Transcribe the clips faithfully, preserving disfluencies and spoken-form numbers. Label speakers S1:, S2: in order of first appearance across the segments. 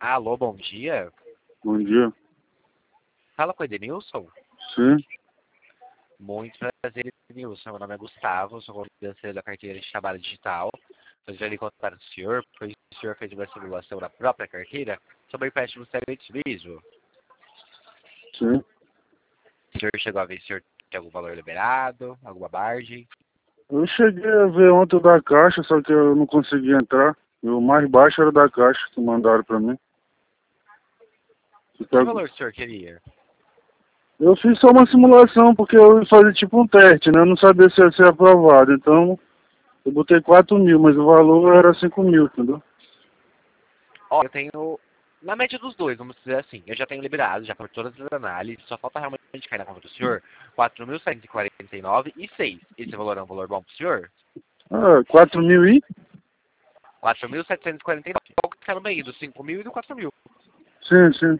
S1: Alô, bom dia.
S2: Bom dia.
S1: Fala com o Edenilson.
S2: Sim.
S1: Muito prazer, Edenilson. Meu nome é Gustavo, sou conselheiro da carteira de trabalho digital. Eu já lhe contaram do senhor, pois o senhor fez uma simulação da própria carteira sobre empréstimo serviço.
S2: Sim.
S1: O senhor chegou a ver se o senhor tem algum valor liberado, alguma margem?
S2: Eu cheguei a ver ontem o da Caixa, só que eu não consegui entrar. E o mais baixo era o da Caixa que mandaram pra mim.
S1: Que valor o senhor queria?
S2: Eu fiz só uma simulação, porque eu ia fazer tipo um teste, né? Eu não sabia se ia ser aprovado. Então, eu botei quatro mil, mas o valor era cinco mil, entendeu?
S1: Ó, eu tenho, na média dos dois, vamos dizer assim, eu já tenho liberado, já por todas as análises, só falta realmente cair na conta do senhor, quatro mil setecentos e quarenta e nove e seis. Esse valor é um valor bom pro senhor?
S2: Ah, quatro mil e?
S1: quatro mil setecentos e quarenta e nove. Qual que tá no meio? Do cinco mil e do quatro mil.
S2: Sim, sim.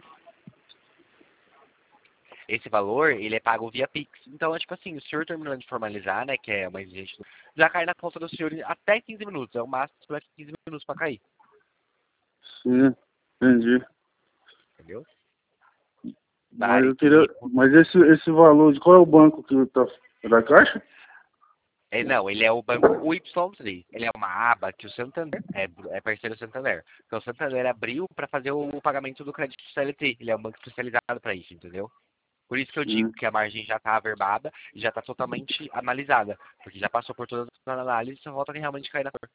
S1: Esse valor, ele é pago via Pix. Então, é tipo assim, o senhor terminando de formalizar, né, que é uma exigência, já cai na conta do senhor em até quinze minutos. É o máximo para quinze minutos para cair.
S2: Sim, entendi.
S1: Entendeu?
S2: Mas
S1: Daí
S2: eu queria.
S1: que...
S2: Mas esse, esse valor de qual é o banco que tá. É da Caixa?
S1: É, não, ele é o banco U Y três. Ele é uma aba que o Santander, é, é parceiro do Santander. Então, o Santander abriu para fazer o pagamento do crédito C L T. Ele é um banco especializado para isso, entendeu? Por isso que eu digo
S2: Sim.
S1: que a margem já está averbada e já está totalmente analisada. Porque já passou por todas as análises e só volta realmente cair na cor.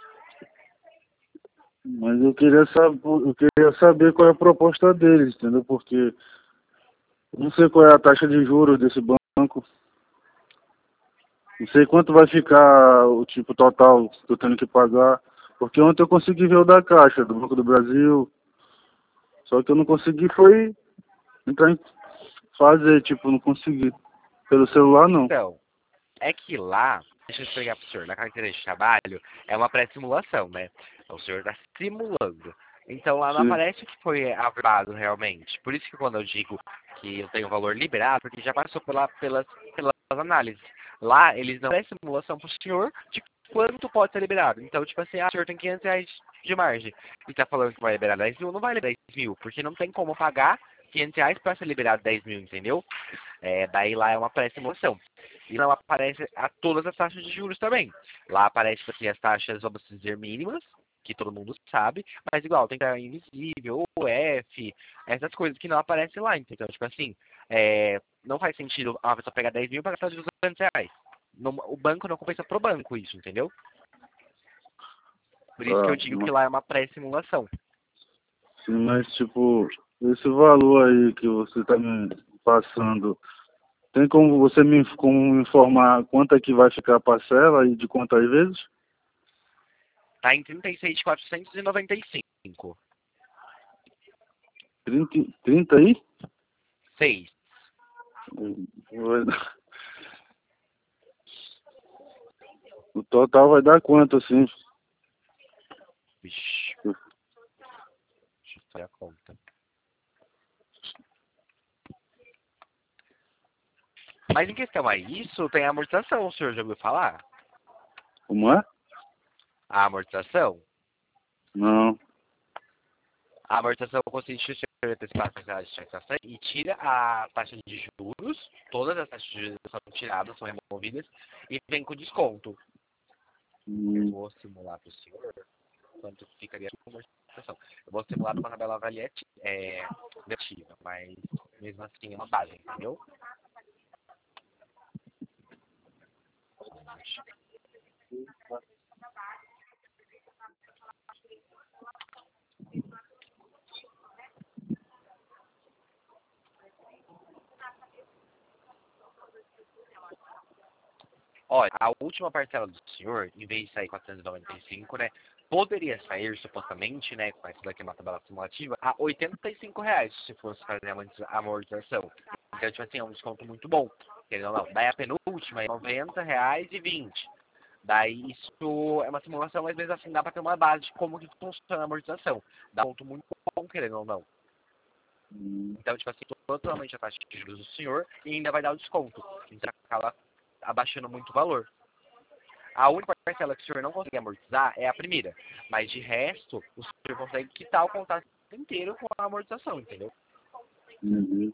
S2: Mas eu queria saber, eu queria saber qual é a proposta deles, entendeu? Porque eu não sei qual é a taxa de juros desse banco. Não sei quanto vai ficar o tipo total que eu tenho que pagar. Porque ontem eu consegui ver o da Caixa, do Banco do Brasil. Só que eu não consegui foi entrar em fazer, tipo, não consegui. Pelo celular não.
S1: Então, é que lá, deixa eu explicar para o senhor, na carteira de trabalho é uma pré-simulação, né? Então, o senhor está simulando. Então lá não
S2: Sim.
S1: aparece o que foi averbado realmente. Por isso que quando eu digo que eu tenho o valor liberado, porque já passou pela, pelas, pelas análises. Lá eles não fazem simulação para o senhor de quanto pode ser liberado. Então, tipo assim, ah, o senhor tem quinhentos reais de margem e está falando que vai liberar dez mil, não vai liberar dez mil, porque não tem como pagar quinhentos reais para ser liberado dez mil, entendeu? É, daí lá é uma pré-simulação. E não aparece a todas as taxas de juros também. Lá aparece assim, as taxas, vamos dizer, mínimas, que todo mundo sabe, mas igual, tem a invisível, o F, essas coisas que não aparecem lá. Então, tipo assim, é, não faz sentido uma pessoa pegar dez mil para gastar duzentos reais. Não, o banco não compensa pro banco isso, entendeu? Por isso que eu
S2: Tá.
S1: digo que
S2: Mas,
S1: lá é uma pré-simulação.
S2: sim, mas tipo, esse valor aí que você tá me passando, tem como você me como me informar quanto é que vai ficar a parcela e de quantas vezes?
S1: Tá em trinta e seis mil quatrocentos e noventa e cinco.
S2: Trinta trinta aí?
S1: seis.
S2: O total vai dar quanto assim?
S1: Vixe, deixa eu fazer a conta. Mas em questão a isso, tem a amortização, o senhor já ouviu falar?
S2: Como é?
S1: A amortização?
S2: Não.
S1: A amortização consiste em você antecipar a taxa de taxação e tira a taxa de juros, todas as taxas de juros são tiradas, são removidas, e vem com desconto. Eu
S2: Hum,
S1: vou simular para o senhor quanto ficaria a amortização. Eu vou simular numa tabela avaliativa, é, negativa, mas mesmo assim é uma base, entendeu? Olha, a última parcela do senhor, em vez de sair quatrocentos e noventa e cinco, né, poderia sair, supostamente, né, com essa daqui é uma tabela simulativa, a oitenta e cinco reais, se fosse fazer a amortização. Então, tipo assim, é um desconto muito bom. Entendeu? Não. Daí a penúltima é noventa reais e vinte. Daí isso é uma simulação, mas mesmo assim dá para ter uma base de como que funciona a amortização. Dá um ponto muito bom, querendo ou não.
S2: hum,
S1: Então, tipo assim, totalmente a taxa de juros do senhor e ainda vai dar o desconto. Então acaba abaixando muito o valor. A única parcela que o senhor não consegue amortizar é a primeira. Mas de resto, o senhor consegue quitar o contrato inteiro com a amortização, entendeu?
S2: Uhum.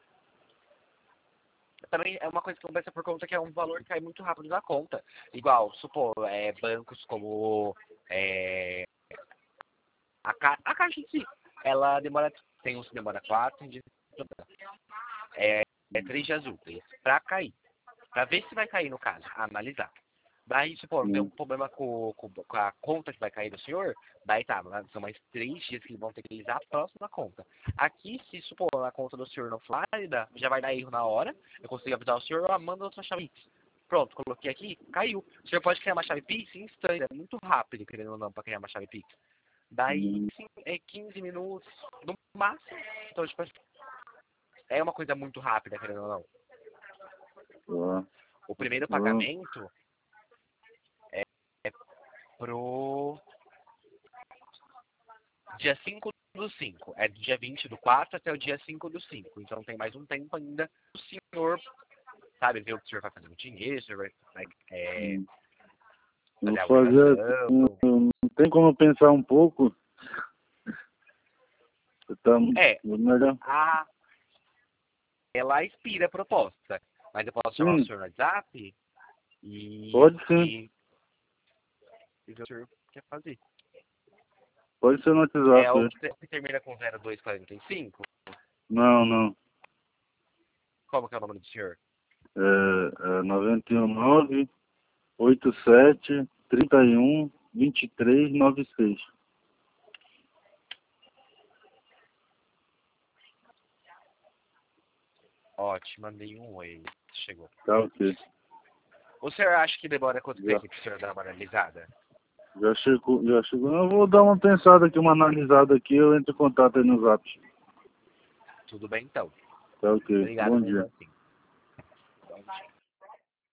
S1: Também é uma coisa que compensa por conta que é um valor que cai muito rápido da conta. Igual, supor, é, bancos como é, a, ca a Caixa em si, ela demora, tem uns que demora quatro, tem dias que demora, é, é três dias úteis pra cair. Pra ver se vai cair no caso, analisar. Daí, supor, tem um problema com, com, com a conta que vai cair do senhor, daí tá, são mais três dias que vão ter que realizar a próxima conta. Aqui, se supor a conta do senhor não for válida, já vai dar erro na hora, eu consigo avisar o senhor, ah, manda outra chave Pix. Pronto, coloquei aqui, caiu. O senhor pode criar uma chave Pix em instante, é muito rápido, querendo ou não, para criar uma chave Pix. Daí, sim, é quinze minutos no máximo. Então, tipo, é uma coisa muito rápida, querendo ou não.
S2: Tá.
S1: O primeiro
S2: Tá.
S1: pagamento é, é pro dia cinco do cinco. É do dia vinte do quatro até o dia cinco do cinco. Então tem mais um tempo ainda. O senhor, sabe, ver o que o senhor vai fazer com o dinheiro, o senhor vai, vai é, fazer a
S2: Vou fazer.
S1: alugação.
S2: Não tem como eu pensar um pouco? Tá
S1: É,
S2: melhor.
S1: a, ela expira a proposta. Mas eu posso chamar
S2: Sim.
S1: o senhor no WhatsApp e,
S2: Pode sim.
S1: e, e ver o que o senhor quer fazer.
S2: Pode ser no
S1: É
S2: WhatsApp.
S1: o que, que termina com zero dois quarenta e cinco?
S2: Não, não.
S1: Como que é o nome do senhor?
S2: É, é noventa e um nove oitenta e sete trinta e um vinte e três noventa e seis.
S1: Ótimo, mandei um oi. Chegou.
S2: Tá ok.
S1: O senhor acha que demora quanto
S2: Já,
S1: tempo para o senhor dar uma analisada?
S2: já chegou, já chegou. Eu vou dar uma pensada aqui, uma analisada aqui, eu entro em contato aí no Zap.
S1: Tudo bem, então.
S2: Tá ok.
S1: Obrigado
S2: Bom
S1: mesmo
S2: dia.
S1: assim. Bom dia.